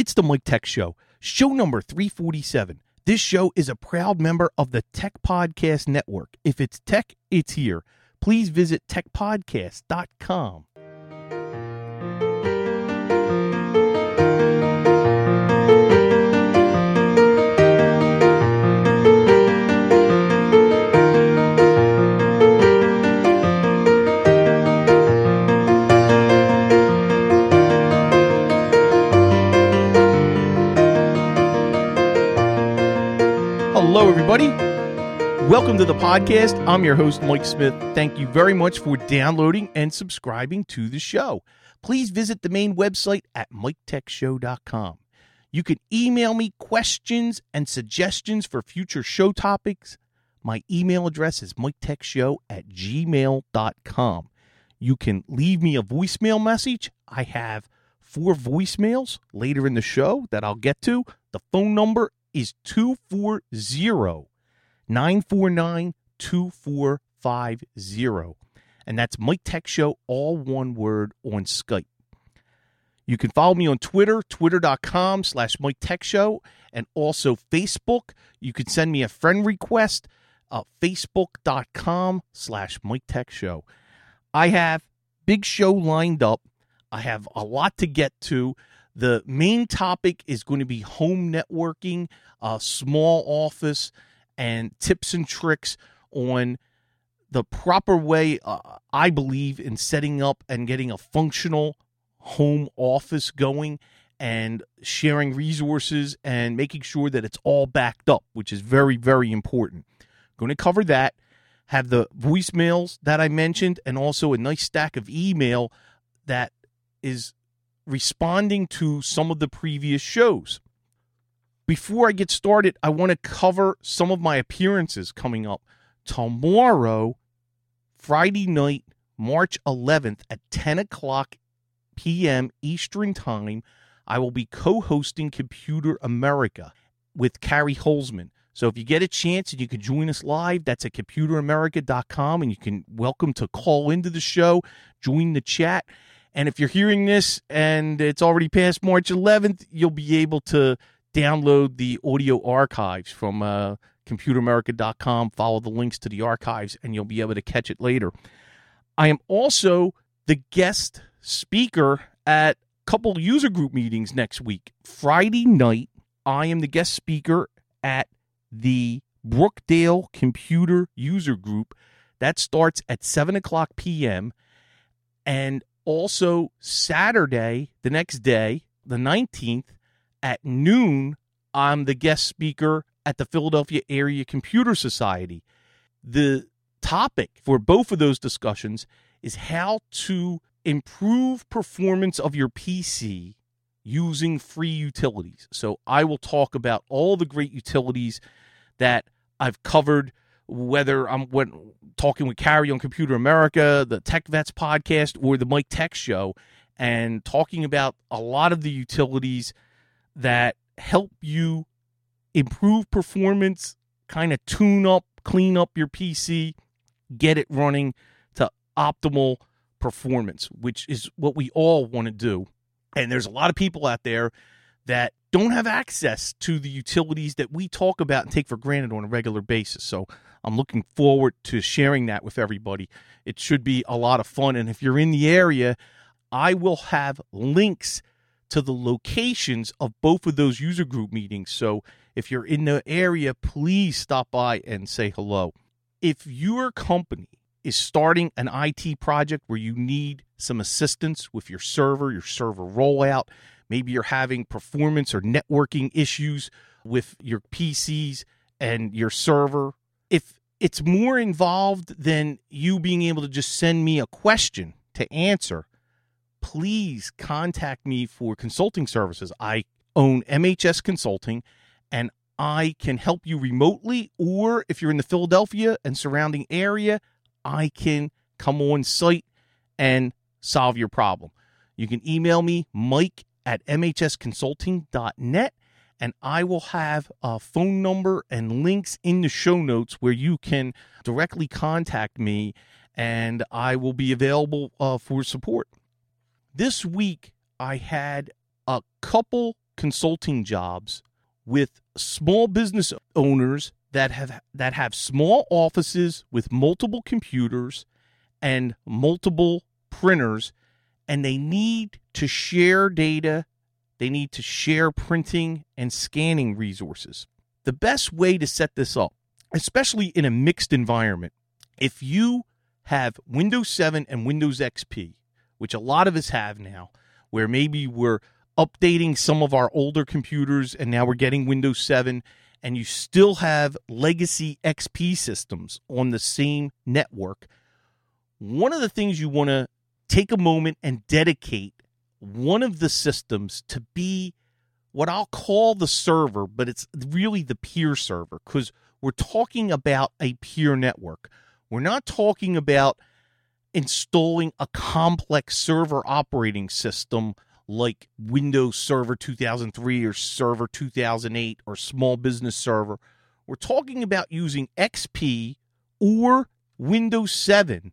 It's the Mike Tech Show, show number 347. This show is a proud member of the Tech Podcast Network. If it's tech, it's here. Please visit techpodcast.com. Hello, everybody. Welcome to the podcast. I'm your host, Mike Smith. Thank you very much for downloading and subscribing to the show. Please visit the main website at miketechshow.com. You can email me questions and suggestions for future show topics. My email address is miketechshow@gmail.com. You can leave me a voicemail message. I have 4 voicemails later in the show that I'll get to. The phone number is 240-949-2450. And that's Mike Tech Show, all one word, on Skype. You can follow me on Twitter, twitter.com/Mike Tech Show, and also Facebook. You can send me a friend request, facebook.com/Mike Tech Show. I have big show lined up. I have a lot to get to. The main topic is going to be home networking, small office, and tips and tricks on the proper way, I believe, in setting up and getting a functional home office going and sharing resources and making sure that it's all backed up, which is very, very important. Going to cover that, have the voicemails that I mentioned, and also a nice stack of email that is responding to some of the previous shows. Before I get started, I want to cover some of my appearances coming up. Tomorrow, Friday night, March 11th at 10 o'clock p.m. Eastern Time, I will be co-hosting Computer America with Carrie Holzman. So if you get a chance and you can join us live, that's at computeramerica.com, and you can welcome to call into the show, join the chat. And if you're hearing this and it's already past March 11th, you'll be able to download the audio archives from computeramerica.com, follow the links to the archives, and you'll be able to catch it later. I am also the guest speaker at a couple user group meetings next week. Friday night, I am the guest speaker at the Brookdale Computer User Group. That starts at 7 o'clock p.m., and also Saturday, the next day, the 19th, at noon, I'm the guest speaker at the Philadelphia Area Computer Society. The topic for both of those discussions is how to improve performance of your PC using free utilities. So I will talk about all the great utilities that I've covered, whether I'm talking with Carrie on Computer America, the Tech Vets podcast, or the Mike Tech Show, and talking about a lot of the utilities that help you improve performance, kind of tune up, clean up your PC, get it running to optimal performance, which is what we all want to do. And there's a lot of people out there that don't have access to the utilities that we talk about and take for granted on a regular basis. So I'm looking forward to sharing that with everybody. It should be a lot of fun. And if you're in the area, I will have links to the locations of both of those user group meetings. So if you're in the area, please stop by and say hello. If your company is starting an IT project where you need some assistance with your server rollout, maybe you're having performance or networking issues with your PCs and your server, if it's more involved than you being able to just send me a question to answer, please contact me for consulting services. I own MHS Consulting, and I can help you remotely, or if you're in the Philadelphia and surrounding area, I can come on site and solve your problem. You can email me, mike@mhsconsulting.net, and I will have a phone number and links in the show notes where you can directly contact me, and I will be available for support. This week, I had a couple consulting jobs with small business owners that have small offices with multiple computers and multiple printers, and they need to share data. They need to share printing and scanning resources. The best way to set this up, especially in a mixed environment, if you have Windows 7 and Windows XP, which a lot of us have now, where maybe we're updating some of our older computers and now we're getting Windows 7, and you still have legacy XP systems on the same network, one of the things you want to take a moment and dedicate one of the systems to be what I'll call the server, but it's really the peer server, because we're talking about a peer network. We're not talking about installing a complex server operating system like Windows Server 2003 or Server 2008 or Small Business Server. We're talking about using XP or Windows 7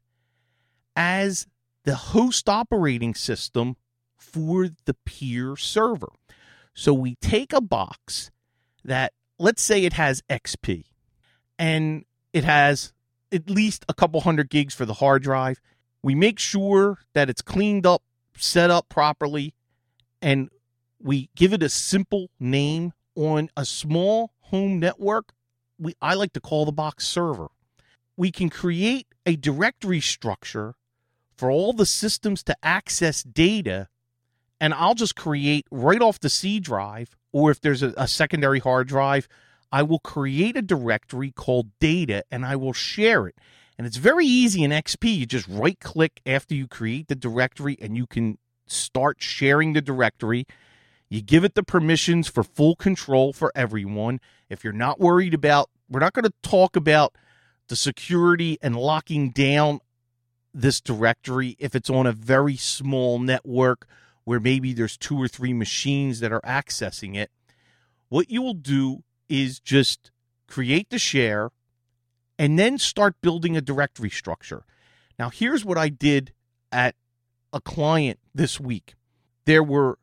as the host operating system for the peer server. So we take a box that, let's say it has XP, and it has at least a couple hundred gigs for the hard drive. We make sure that it's cleaned up, set up properly, and we give it a simple name on a small home network. I like to call the box server. We can create a directory structure for all the systems to access data, and I'll just create right off the C drive, or if there's a secondary hard drive, I will create a directory called data, and I will share it. And it's very easy in XP. You just right-click after you create the directory, and you can start sharing the directory. You give it the permissions for full control for everyone. If you're not worried about, we're not going to talk about the security and locking down this directory if it's on a very small network where maybe there's 2 or 3 machines that are accessing it. What you will do is just create the share and then start building a directory structure. Now, here's what I did at a client this week. There were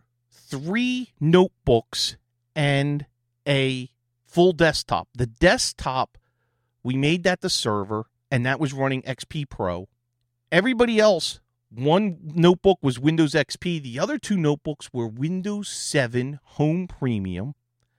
3 notebooks and a full desktop. The desktop, we made that the server, and that was running XP Pro. Everybody else, one notebook was Windows XP. The other 2 notebooks were Windows 7 Home Premium,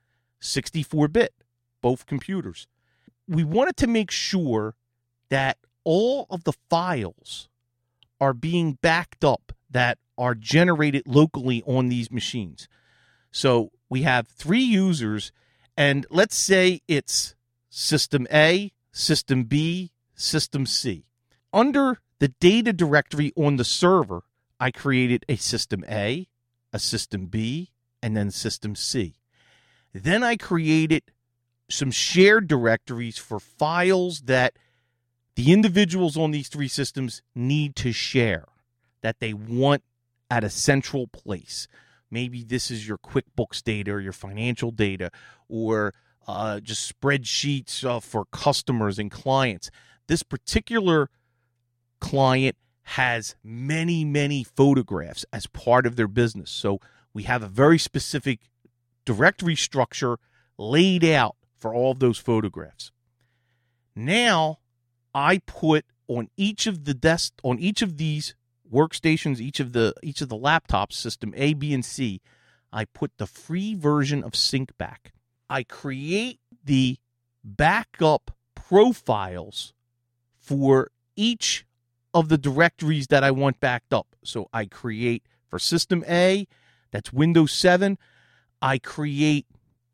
64-bit, both computers. We wanted to make sure that all of the files are being backed up that are generated locally on these machines. So we have 3 users, and let's say it's System A, System B, System C. Under the data directory on the server, I created a System A, a System B, and then System C. Then I created some shared directories for files that the individuals on these 3 systems need to share, that they want at a central place. Maybe this is your QuickBooks data or your financial data, or just spreadsheets for customers and clients. This particular client has many, many photographs as part of their business. So we have a very specific directory structure laid out for all of those photographs. Now I put on each of these workstations, each of the laptops, system A, B, and C, I put the free version of SyncBack. I create the backup profiles for each of the directories that I want backed up. So I create for System A, that's Windows 7, I create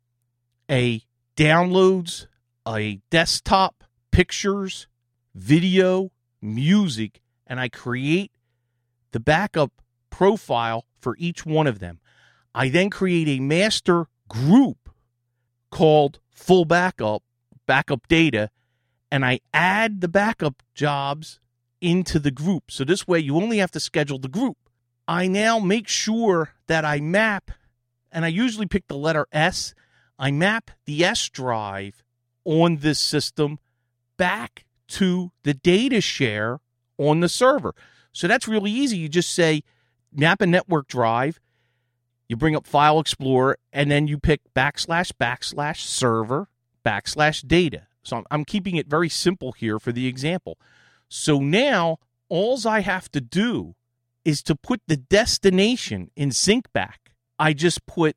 a downloads, a desktop, pictures, video, music, and I create the backup profile for each one of them. I then create a master group called Full Backup Data, and I add the backup jobs into the group. So this way you only have to schedule the group. I now make sure that I map, and I usually pick the letter S, I map the S drive on this system back to the data share on the server. So that's really easy. You just say map a network drive. You bring up File Explorer, and then you pick //server /data. So I'm keeping it very simple here for the example. So now all I have to do is to put the destination in SyncBack. I just put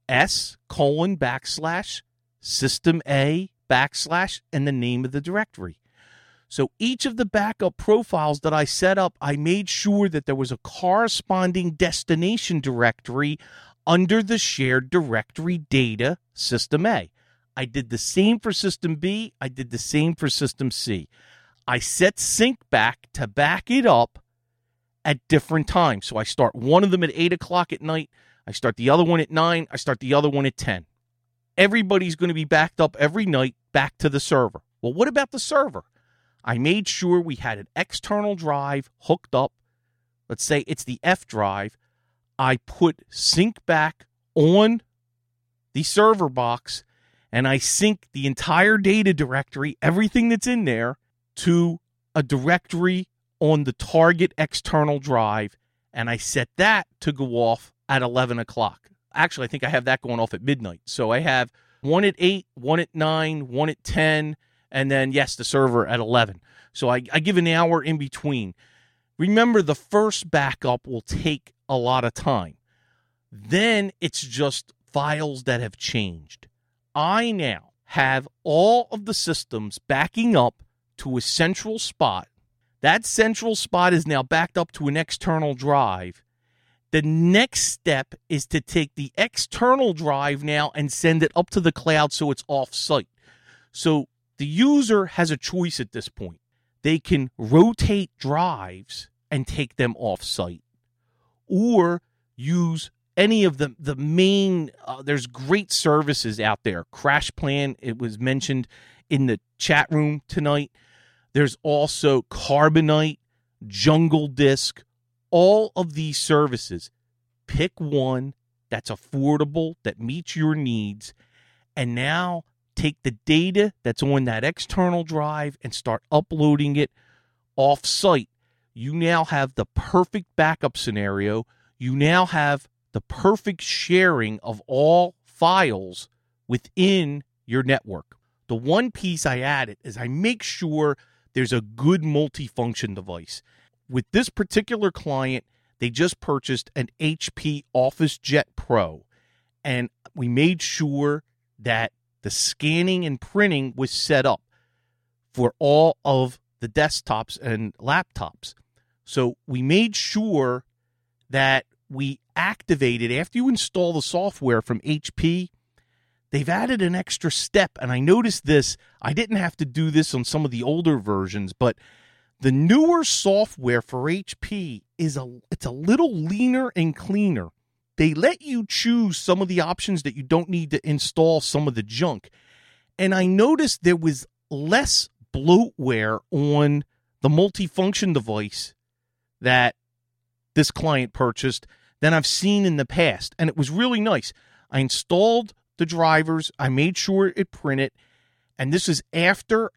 /system A / and the name of the directory. So each of the backup profiles that I set up, I made sure that there was a corresponding destination directory under the shared directory data System A. I did the same for System B. I did the same for System C. I set SyncBack to back it up at different times. So I start one of them at 8 o'clock at night. I start the other one at 9. I start the other one at 10. Everybody's going to be backed up every night back to the server. Well, what about the server? I made sure we had an external drive hooked up. Let's say it's the F drive. I put SyncBack on the server box, and I sync the entire data directory, everything that's in there, to a directory on the target external drive, and I set that to go off at 11 o'clock. Actually, I think I have that going off at midnight. So I have one at 8, one at 9, one at 10, and then, yes, the server at 11. So I give an hour in between. Remember, the first backup will take a lot of time. Then it's just files that have changed. I now have all of the systems backing up to a central spot. That central spot is now backed up to an external drive. The next step is to take the external drive now and send it up to the cloud so it's off-site. So the user has a choice at this point. They can rotate drives and take them off-site, or use any of the main, there's great services out there. CrashPlan, it was mentioned in the chat room tonight. There's also Carbonite, Jungle Disk, all of these services. Pick one that's affordable, that meets your needs, and now take the data that's on that external drive and start uploading it off-site. You now have the perfect backup scenario. You now have the perfect sharing of all files within your network. The one piece I added is I make sure there's a good multifunction device. With this particular client, they just purchased an HP OfficeJet Pro, and we made sure that the scanning and printing was set up for all of the desktops and laptops. So we made sure that we activated, after you install the software from HP, they've added an extra step. And I noticed this, I didn't have to do this on some of the older versions, but the newer software for HP it's a little leaner and cleaner. They let you choose some of the options that you don't need to install some of the junk. And I noticed there was less bloatware on the multifunction device that this client purchased than I've seen in the past. And it was really nice. I installed the drivers. I made sure it printed. And this is after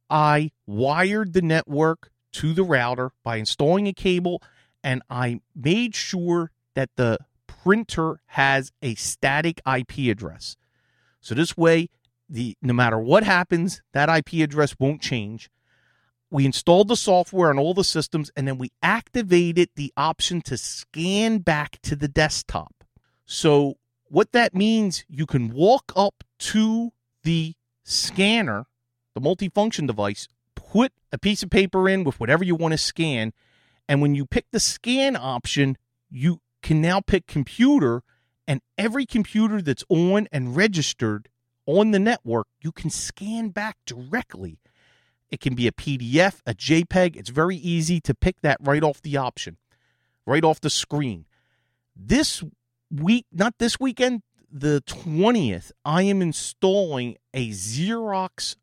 I wired the network to the router by installing a cable. And I made sure that the printer has a static IP address. So this way, no matter what happens, that IP address won't change. We installed the software on all the systems, and then we activated the option to scan back to the desktop. So what that means, you can walk up to the scanner, the multifunction device, put a piece of paper in with whatever you want to scan, and when you pick the scan option, you can now pick computer, and every computer that's on and registered on the network, you can scan back directly. It can be a PDF, a JPEG. It's very easy to pick that right off the option, right off the screen. This week, not this weekend, the 20th, I am installing a Xerox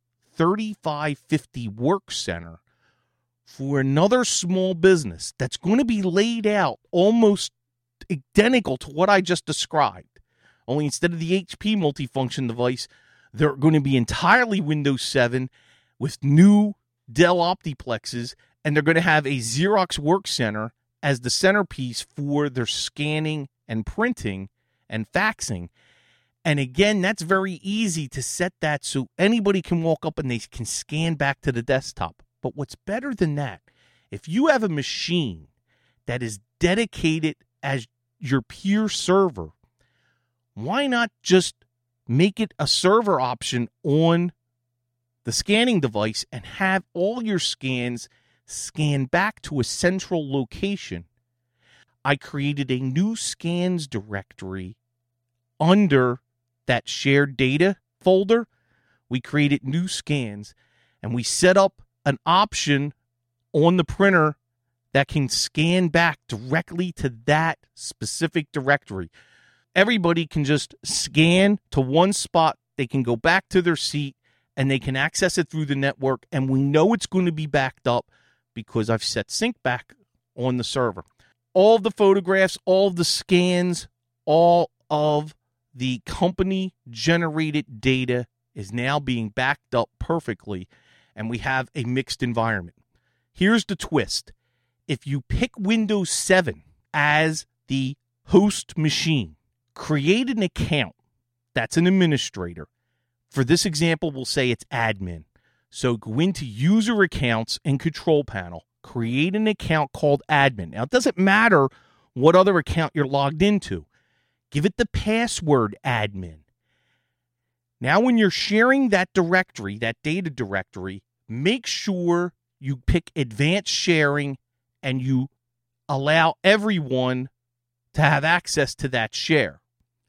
3550 Work Center for another small business that's going to be laid out almost identical to what I just described. Only instead of the HP multifunction device, they're going to be entirely Windows 7 with new Dell Optiplexes, and they're going to have a Xerox Work Center as the centerpiece for their scanning and printing and faxing. And again, that's very easy to set that so anybody can walk up and they can scan back to the desktop. But what's better than that, if you have a machine that is dedicated as your peer server, why not just make it a server option on the scanning device and have all your scans scan back to a central location? I created a new scans directory under that shared data folder. We created new scans, and we set up an option on the printer that can scan back directly to that specific directory. Everybody can just scan to one spot. They can go back to their seat, and they can access it through the network, and we know it's going to be backed up because I've set sync back on the server. All of the photographs, all of the scans, all of the company-generated data is now being backed up perfectly, and we have a mixed environment. Here's the twist. If you pick Windows 7 as the host machine, create an account that's an administrator. For this example, we'll say it's admin. So go into user accounts and control panel, create an account called admin. Now, it doesn't matter what other account you're logged into. Give it the password admin. Now, when you're sharing that directory, that data directory, make sure you pick advanced sharing and you allow everyone to have access to that share.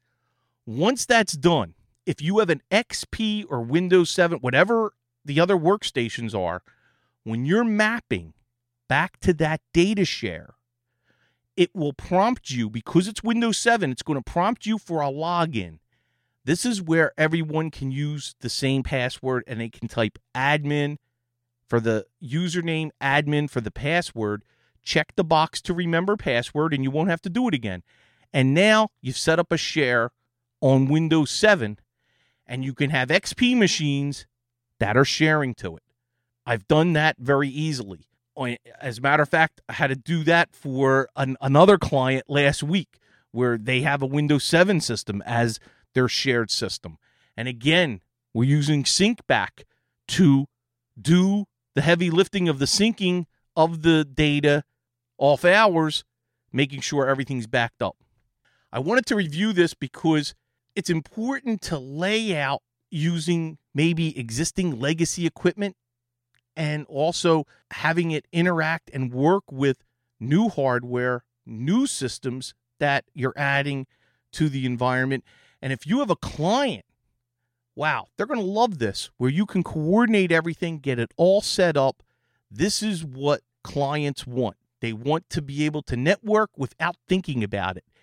Once that's done, if you have an XP or Windows 7, whatever the other workstations are, when you're mapping back to that data share, it will prompt you, because it's Windows 7, it's going to prompt you for a login. This is where everyone can use the same password, and they can type admin for the username, admin for the password. Check the box to remember password, and you won't have to do it again. And now you've set up a share on Windows 7, and you can have XP machines that are sharing to it. I've done that very easily. As a matter of fact, I had to do that for another client last week where they have a Windows 7 system as their shared system. And again, we're using SyncBack to do the heavy lifting of the syncing of the data off hours, making sure everything's backed up. I wanted to review this because it's important to lay out using maybe existing legacy equipment and also having it interact and work with new hardware, new systems that you're adding to the environment. And if you have a client, wow, they're going to love this, where you can coordinate everything, get it all set up. This is what clients want. They want to be able to network without thinking about it.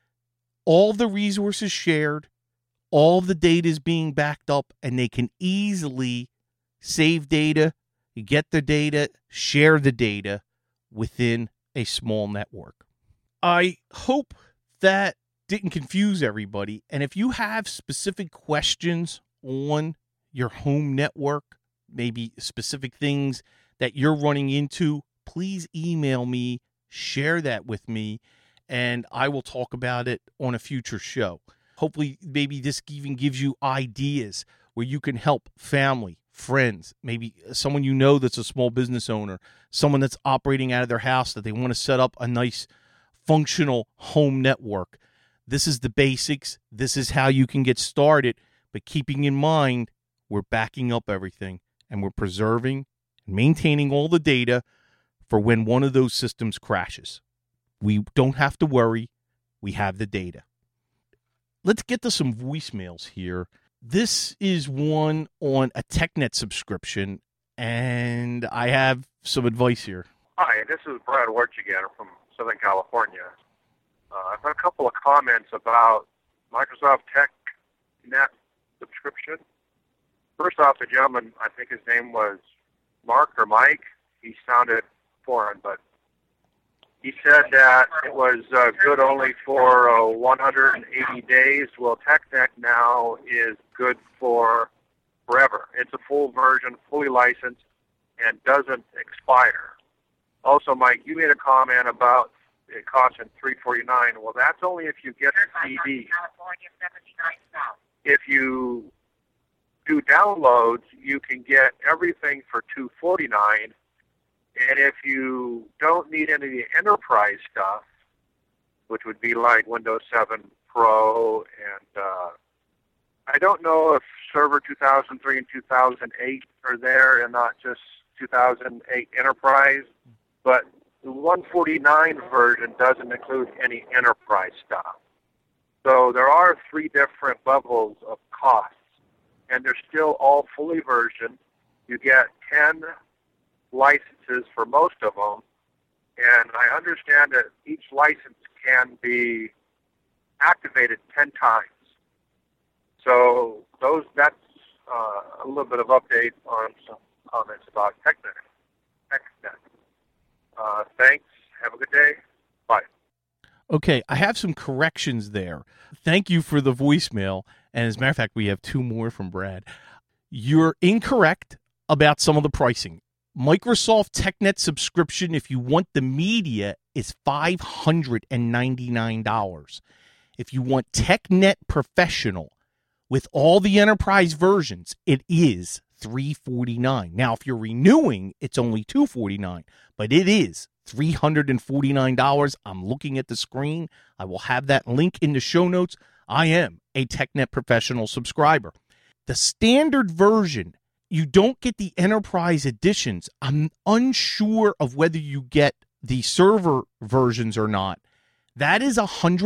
All the resources shared, all the data is being backed up, and they can easily save data, get the data, share the data within a small network. I hope that didn't confuse everybody. And if you have specific questions on your home network, maybe specific things that you're running into, please email me, share that with me, and I will talk about it on a future show. Hopefully, maybe this even gives you ideas where you can help family, friends, maybe someone you know that's a small business owner, someone that's operating out of their house that they want to set up a nice functional home network. This is the basics. This is how you can get started, but keeping in mind, we're backing up everything and we're preserving and maintaining all the data for when one of those systems crashes. We don't have to worry. We have the data. Let's get to some voicemails here. This is one on a TechNet subscription, and I have some advice here. Hi, this is Brad Wirch again from Southern California. I've got a couple of comments about Microsoft TechNet subscription. First off, the gentleman, I think his name was Mark or Mike. He sounded foreign, but he said that it was good only for 180 days. Well, TechNet now is good for forever. It's a full version, fully licensed, and doesn't expire. Also, Mike, you made a comment about it costing $349. Well, that's only if you get the CD. If you do downloads, you can get everything for $249. And if you don't need any of the enterprise stuff, which would be like Windows 7 Pro, and I don't know if Server 2003 and 2008 are there and not just 2008 Enterprise, but the 149 version doesn't include any enterprise stuff. So there are 3 different levels of costs, and they're still all fully versioned. You get 10 licenses for most of them, and I understand that each license can be activated 10 times. So that's a little bit of update on some comments about TechNet. Thanks. Have a good day. Bye. Okay, I have some corrections there. Thank you for the voicemail. And as a matter of fact, we have 2 more from Brad. You're incorrect about some of the pricing. Microsoft TechNet subscription, if you want the media, is $599. If you want TechNet Professional with all the enterprise versions, it is $349. Now, if you're renewing, it's only $249, but it is $349. I'm looking at the screen. I will have that link in the show notes. I am a TechNet Professional subscriber. The standard version, you don't get the enterprise editions. I'm unsure of whether you get the server versions or not. That is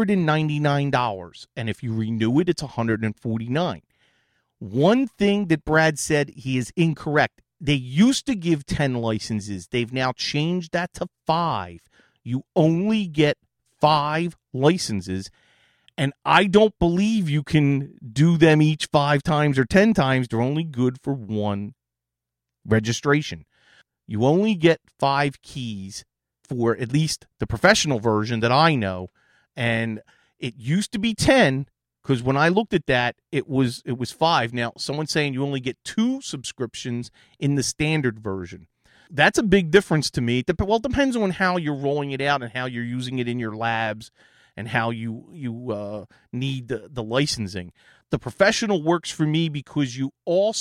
$199, and if you renew it, it's $149. One thing that Brad said he is incorrect. They used to give 10 licenses. They've now changed that to 5. You only get 5 licenses, and I don't believe you can do them each 5 times or 10 times. They're only good for 1 registration. You only get 5 keys for at least the professional version that I know, and it used to be 10 because when I looked at that, it was 5. Now, someone's saying you only get 2 subscriptions in the standard version. That's a big difference to me. Well, it depends on how you're rolling it out and how you're using it in your labs and how you need the licensing. The professional works for me because you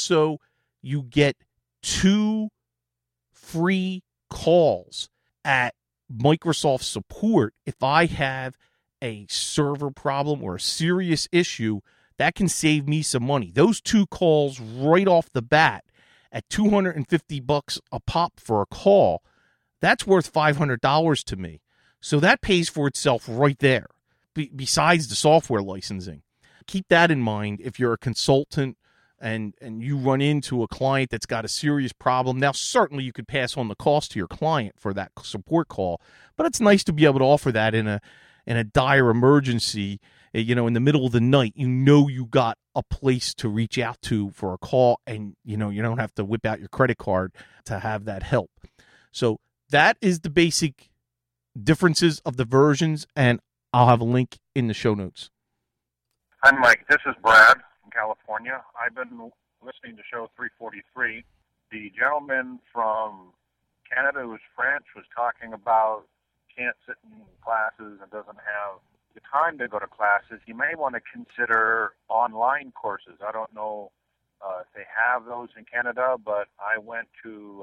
get 2 free calls at Microsoft support. If I have a server problem or a serious issue, that can save me some money. Those 2 calls right off the bat at $250 a pop for a call, that's worth $500 to me. So that pays for itself right there, besides the software licensing. Keep that in mind if you're a consultant and you run into a client that's got a serious problem. Now, certainly you could pass on the cost to your client for that support call, but it's nice to be able to offer that in a dire emergency, in the middle of the night. You got a place to reach out to for a call, and you don't have to whip out your credit card to have that help. So that is the basic differences of the versions, and I'll have a link in the show notes. Hi, Mike. This is Brad from California. I've been listening to show 343. The gentleman from Canada who's French was talking about can't sit in classes and doesn't have the time to go to classes. You may want to consider online courses. I don't know if they have those in Canada, but I went to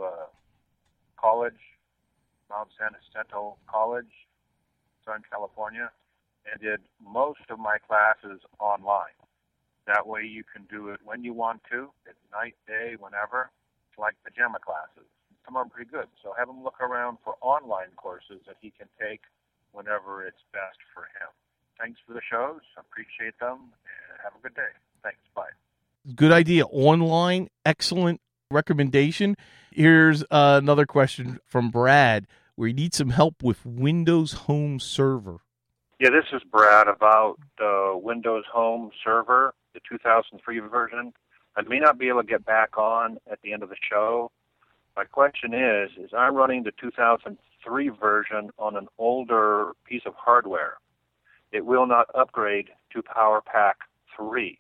college, Mount San Jacinto College, Southern California, and did most of my classes online. That way you can do it when you want to, at night, day, whenever. It's like pajama classes. Some are pretty good. So have him look around for online courses that he can take whenever it's best for him. Thanks for the shows. Appreciate them. And have a good day. Thanks. Bye. Good idea. Online, excellent recommendation. Here's another question from Brad, where he needs some help with Windows Home Server. Yeah, this is Brad about the Windows Home Server, the 2003 version. I may not be able to get back on at the end of the show. My question is I'm running the 2003 version on an older piece of hardware. It will not upgrade to PowerPack 3.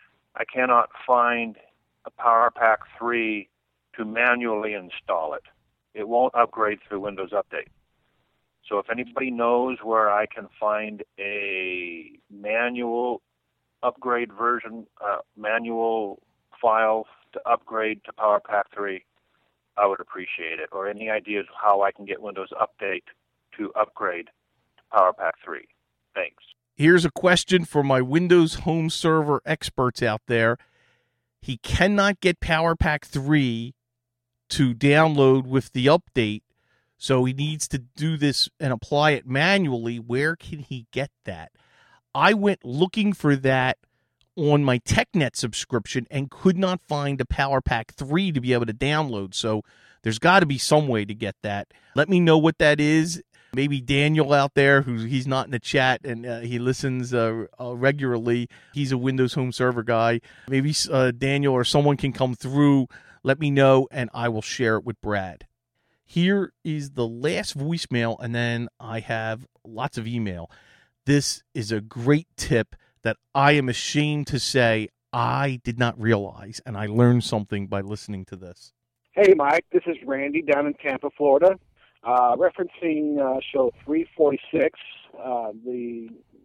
I cannot find a PowerPack 3 to manually install it. It won't upgrade through Windows Update. So if anybody knows where I can find a manual upgrade version, manual files to upgrade to PowerPack 3, I would appreciate it. Or any ideas how I can get Windows Update to upgrade to PowerPack 3. Thanks. Here's a question for my Windows Home Server experts out there. He cannot get PowerPack 3 to download with the update, so he needs to do this and apply it manually. Where can he get that? I went looking for that on my TechNet subscription and could not find a PowerPack 3 to be able to download, so there's got to be some way to get that. Let me know what that is. Maybe Daniel out there, he's not in the chat and he listens regularly. He's a Windows Home Server guy. Maybe Daniel or someone can come through. Let me know, and I will share it with Brad. Here is the last voicemail, and then I have lots of email. This is a great tip that I am ashamed to say I did not realize, and I learned something by listening to this. Hey, Mike. This is Randy down in Tampa, Florida. Referencing show 346, the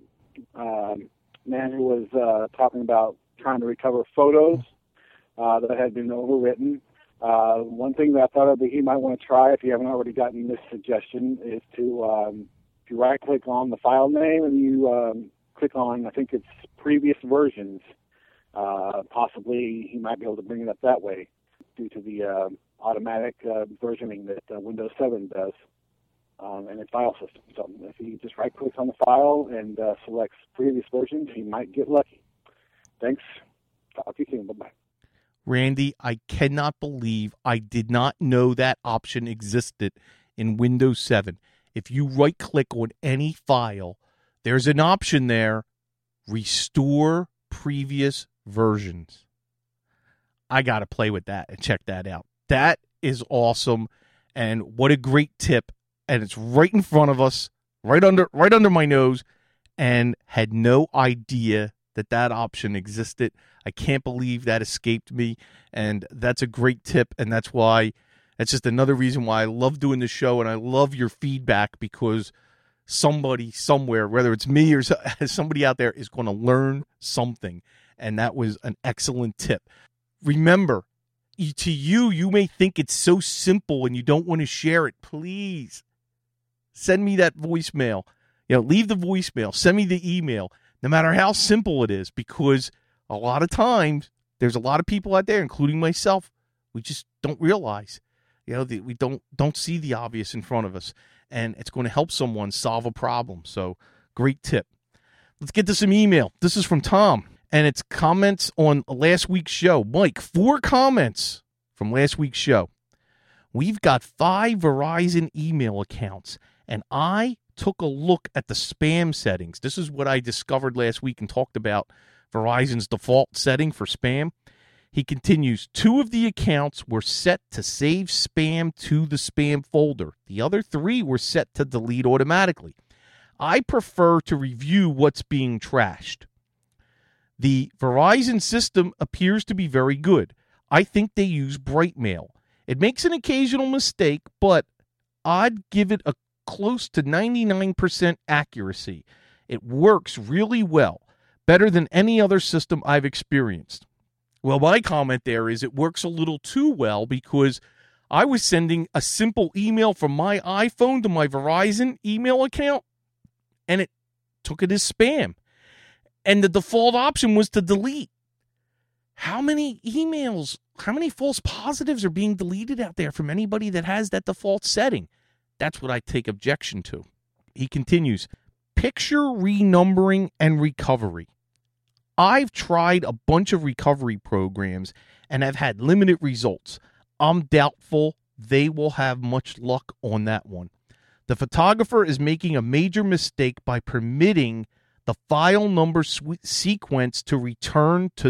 man who was talking about trying to recover photos that had been overwritten. One thing that I thought he might want to try, if you haven't already gotten this suggestion, is to if you right-click on the file name and you click on, I think it's previous versions, possibly he might be able to bring it up that way due to the automatic versioning that Windows 7 does in its file system. So if he just right-clicks on the file and selects previous versions, he might get lucky. Thanks. Talk to you soon. Bye-bye. Randy, I cannot believe I did not know that option existed in Windows 7. If you right-click on any file, there's an option there, Restore Previous Versions. I got to play with that and check that out. That is awesome, and what a great tip. And it's right in front of us, right under my nose, and had no idea that option existed. I can't believe that escaped me, and that's a great tip, and that's just another reason why I love doing the show, and I love your feedback, because somebody somewhere, whether it's me or somebody out there, is going to learn something, and that was an excellent tip. Remember, to you may think it's so simple and you don't want to share it. Please send me that voicemail. Leave the voicemail. Send me the email, no matter how simple it is, because a lot of times there's a lot of people out there, including myself, we just don't realize. We don't see the obvious in front of us, and it's going to help someone solve a problem. So, great tip. Let's get to some email. This is from Tom, and it's comments on last week's show. Mike, 4 comments from last week's show. We've got 5 Verizon email accounts, and I took a look at the spam settings. This is what I discovered last week and talked about Verizon's default setting for spam. He continues, 2 of the accounts were set to save spam to the spam folder. The other 3 were set to delete automatically. I prefer to review what's being trashed. The Verizon system appears to be very good. I think they use Brightmail. It makes an occasional mistake, but I'd give it a close to 99% accuracy. It works really well, better than any other system I've experienced. Well, my comment there is it works a little too well, because I was sending a simple email from my iPhone to my Verizon email account, and it took it as spam. And the default option was to delete. How many emails, how many false positives are being deleted out there from anybody that has that default setting? That's what I take objection to. He continues, picture renumbering and recovery. I've tried a bunch of recovery programs and have had limited results. I'm doubtful they will have much luck on that one. The photographer is making a major mistake by permitting the file number sequence to return to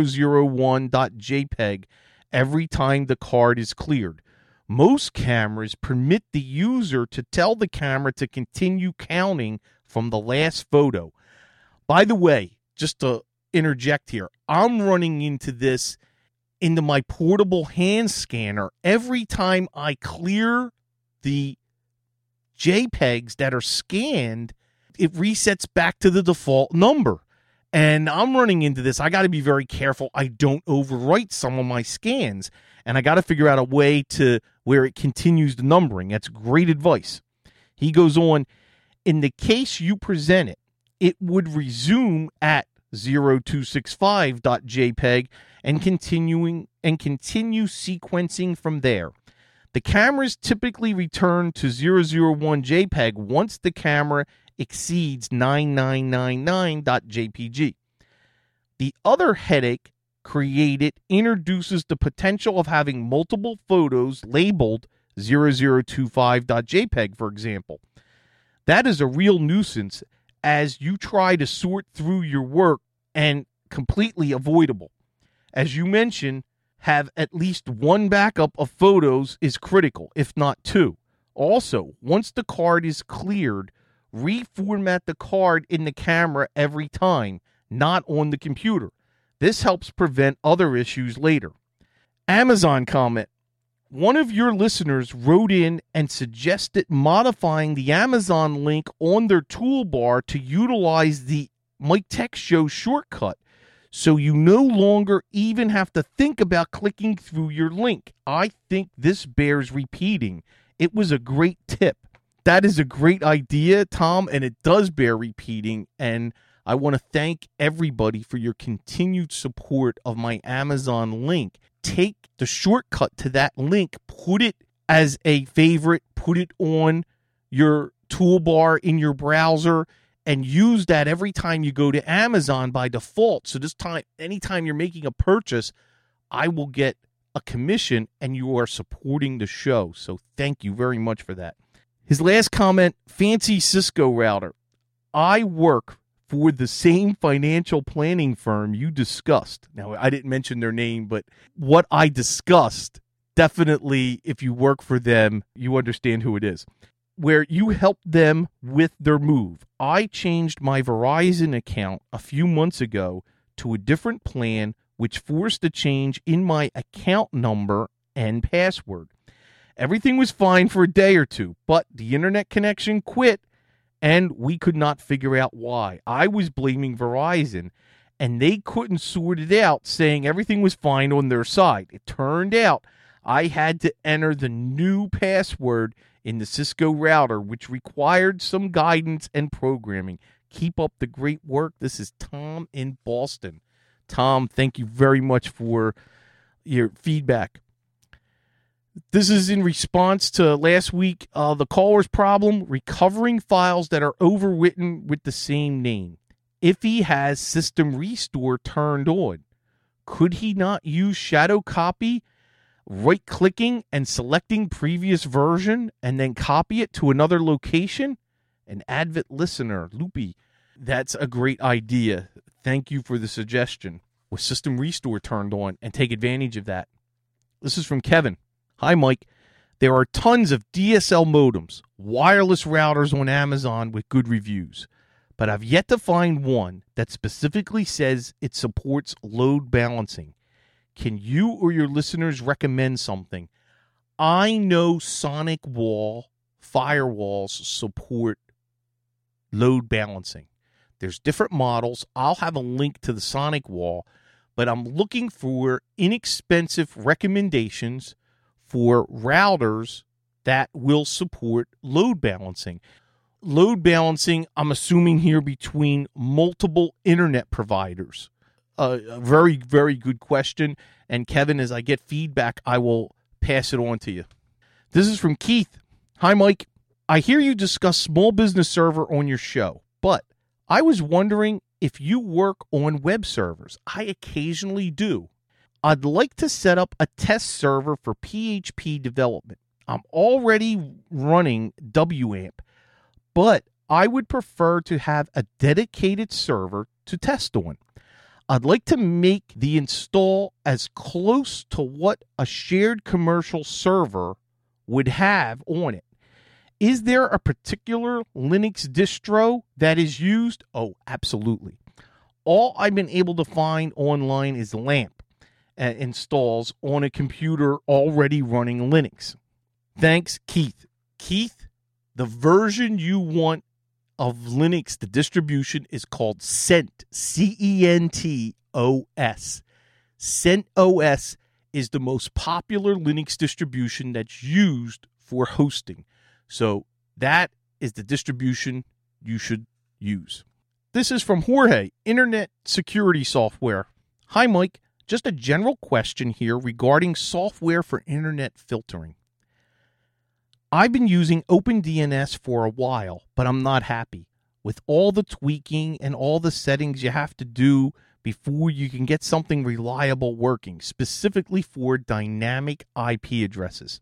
001.jpg every time the card is cleared. Most cameras permit the user to tell the camera to continue counting from the last photo. By the way, just to interject here, I'm running into my portable hand scanner every time I clear the JPEGs that are scanned. It resets back to the default number, And I'm running into this. I got to be very careful I don't overwrite some of my scans. And I got to figure out a way to where it continues the numbering. That's great advice. He goes on, in the case you present it, it would resume at 0265.jpg and continue sequencing from there. The cameras typically return to 001 JPEG once the camera exceeds 9999.jpg. The other headache created introduces the potential of having multiple photos labeled 0025.jpg, for example. That is a real nuisance as you try to sort through your work and completely avoidable. As you mentioned, have at least one backup of photos is critical, if not two. Also, once the card is cleared, reformat the card in the camera every time, not on the computer. This helps prevent other issues later. Amazon comment. One of your listeners wrote in and suggested modifying the Amazon link on their toolbar to utilize the Mike Tech Show shortcut, so you no longer even have to think about clicking through your link. I think this bears repeating. It was a great tip. That is a great idea, Tom, and it does bear repeating, and I want to thank everybody for your continued support of my Amazon link. Take the shortcut to that link, put it as a favorite, put it on your toolbar in your browser, and use that every time you go to Amazon by default. So this time, anytime you're making a purchase, I will get a commission and you are supporting the show. So thank you very much for that. His last comment, fancy Cisco router. I work for the same financial planning firm you discussed. Now, I didn't mention their name, but what I discussed, definitely, if you work for them, you understand who it is. Where you helped them with their move. I changed my Verizon account a few months ago to a different plan, which forced a change in my account number and password. Everything was fine for a day or two, but the internet connection quit, and we could not figure out why. I was blaming Verizon, and they couldn't sort it out, saying everything was fine on their side. It turned out I had to enter the new password in the Cisco router, which required some guidance and programming. Keep up the great work. This is Tom in Boston. Tom, thank you very much for your feedback. This is in response to last week, the caller's problem, recovering files that are overwritten with the same name. If he has System Restore turned on, could he not use Shadow Copy, right-clicking and selecting previous version and then copy it to another location? An avid listener, Loopy. That's a great idea. Thank you for the suggestion. With System Restore turned on and take advantage of that. This is from Kevin. Hi, Mike. There are tons of DSL modems, wireless routers on Amazon with good reviews, but I've yet to find one that specifically says it supports load balancing. Can you or your listeners recommend something? I know SonicWall firewalls support load balancing. There's different models. I'll have a link to the SonicWall, but I'm looking for inexpensive recommendations for routers that will support load balancing. Load balancing, I'm assuming here between multiple internet providers. A very, very good question. And Kevin, as I get feedback, I will pass it on to you. This is from Keith. Hi, Mike. I hear you discuss small business server on your show, but I was wondering if you work on web servers. I occasionally do. I'd like to set up a test server for PHP development. I'm already running WAMP, but I would prefer to have a dedicated server to test on. I'd like to make the install as close to what a shared commercial server would have on it. Is there a particular Linux distro that is used? Oh, absolutely. All I've been able to find online is LAMP installs on a computer already running Linux. Thanks, Keith. Keith, the version you want of Linux, the distribution, is called CentOS. CentOS. CentOS is the most popular Linux distribution that's used for hosting. So that is the distribution you should use. This is from Jorge, Internet Security Software. Hi, Mike. Just a general question here regarding software for internet filtering. I've been using OpenDNS for a while, but I'm not happy with all the tweaking and all the settings you have to do before you can get something reliable working, specifically for dynamic IP addresses.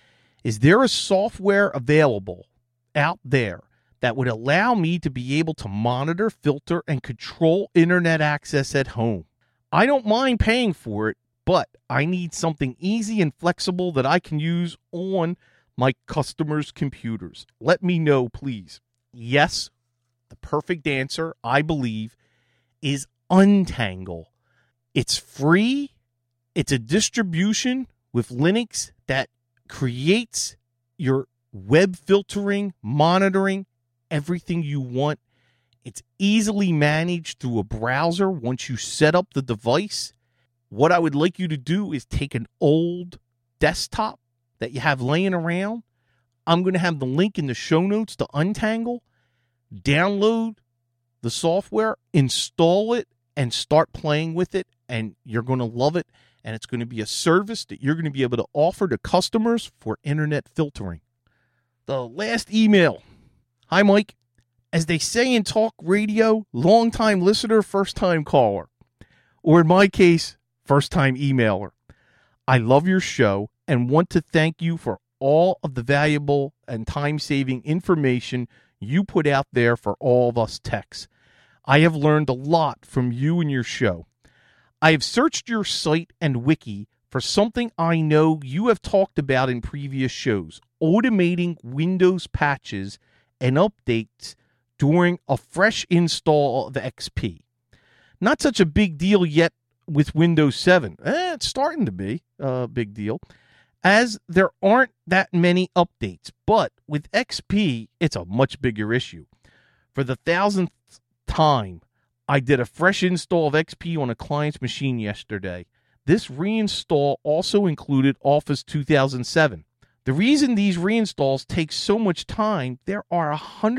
Is there a software available out there that would allow me to be able to monitor, filter, and control internet access at home? I don't mind paying for it, but I need something easy and flexible that I can use on my customers' computers. Let me know, please. Yes, the perfect answer, I believe, is Untangle. It's free. It's a distribution with Linux that creates your web filtering, monitoring, everything you want. It's easily managed through a browser once you set up the device. What I would like you to do is take an old desktop that you have laying around. I'm going to have the link in the show notes to Untangle. Download the software, install it, and start playing with it, and you're going to love it, and it's going to be a service that you're going to be able to offer to customers for internet filtering. The last email. Hi, Mike. As they say in talk radio, long-time listener, first-time caller. Or in my case, first-time emailer. I love your show and want to thank you for all of the valuable and time-saving information you put out there for all of us techs. I have learned a lot from you and your show. I have searched your site and wiki for something I know you have talked about in previous shows, automating Windows patches and updates during a fresh install of XP. Not such a big deal yet with Windows 7. It's starting to be a big deal, as there aren't that many updates. But with XP, it's a much bigger issue. For the 1000th time, I did a fresh install of XP on a client's machine yesterday. This reinstall also included Office 2007. The reason these reinstalls take so much time, there are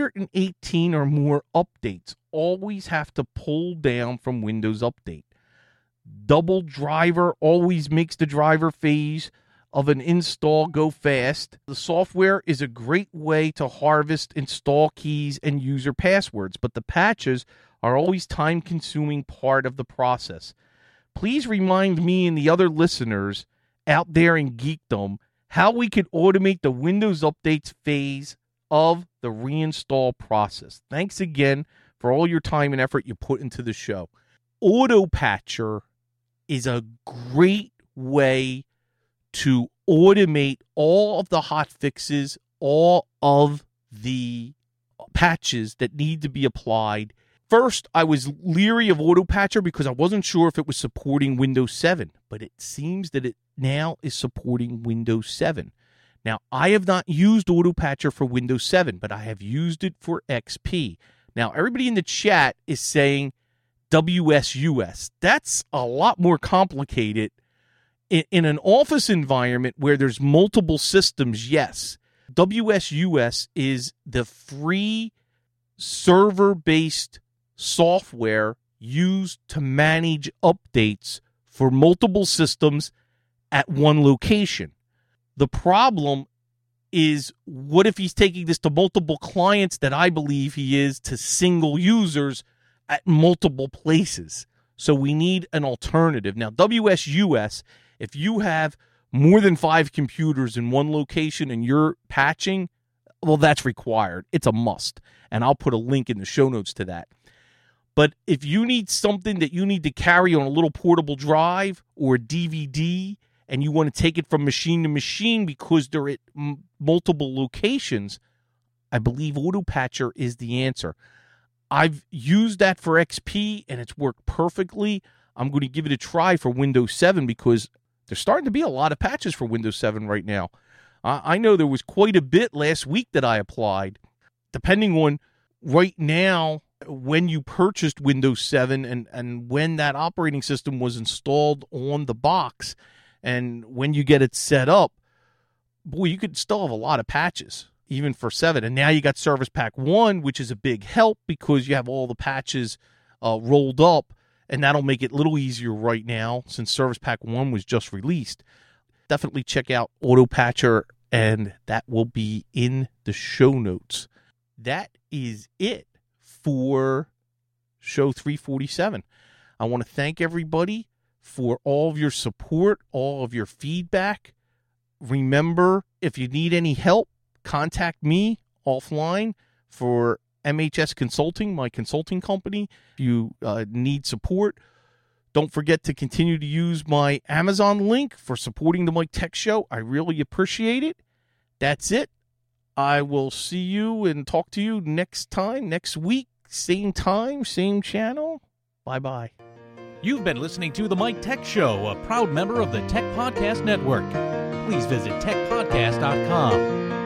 118 or more updates always have to pull down from Windows Update. Double driver always makes the driver phase of an install go fast. The software is a great way to harvest install keys and user passwords, but the patches are always time-consuming part of the process. Please remind me and the other listeners out there in geekdom how we can automate the Windows Updates phase of the reinstall process. Thanks again for all your time and effort you put into the show. Autopatcher is a great way to automate all of the hot fixes, all of the patches that need to be applied. First, I was leery of Autopatcher because I wasn't sure if it was supporting Windows 7, but it seems that it now is supporting Windows 7. Now, I have not used Autopatcher for Windows 7, but I have used it for XP. Now, everybody in the chat is saying WSUS. That's a lot more complicated. In an office environment where there's multiple systems, yes. WSUS is the free server-based software used to manage updates for multiple systems at one location. The problem is, what if he's taking this to multiple clients that I believe he is to single users at multiple places? So we need an alternative. Now, WSUS, if you have more than 5 computers in one location and you're patching, well, that's required. It's a must. And I'll put a link in the show notes to that. But if you need something that you need to carry on a little portable drive or a DVD, and you want to take it from machine to machine because they're at multiple locations, I believe Autopatcher is the answer. I've used that for XP, and it's worked perfectly. I'm going to give it a try for Windows 7 because there's starting to be a lot of patches for Windows 7 right now. I know there was quite a bit last week that I applied. Depending on right now, when you purchased Windows 7 and when that operating system was installed on the box and when you get it set up, boy, you could still have a lot of patches, even for 7. And now you got Service Pack 1, which is a big help because you have all the patches rolled up, and that'll make it a little easier right now since Service Pack 1 was just released. Definitely check out AutoPatcher, and that will be in the show notes. That is it for show 347. I want to thank everybody for all of your support, all of your feedback. Remember, if you need any help, contact me offline for MHS Consulting, my consulting company. If you need support, don't forget to continue to use my Amazon link for supporting the Mike Tech Show. I really appreciate it. That's it. I will see you and talk to you next week. Same time, same channel. Bye-bye. You've been listening to The Mike Tech Show, a proud member of the Tech Podcast Network. Please visit techpodcast.com.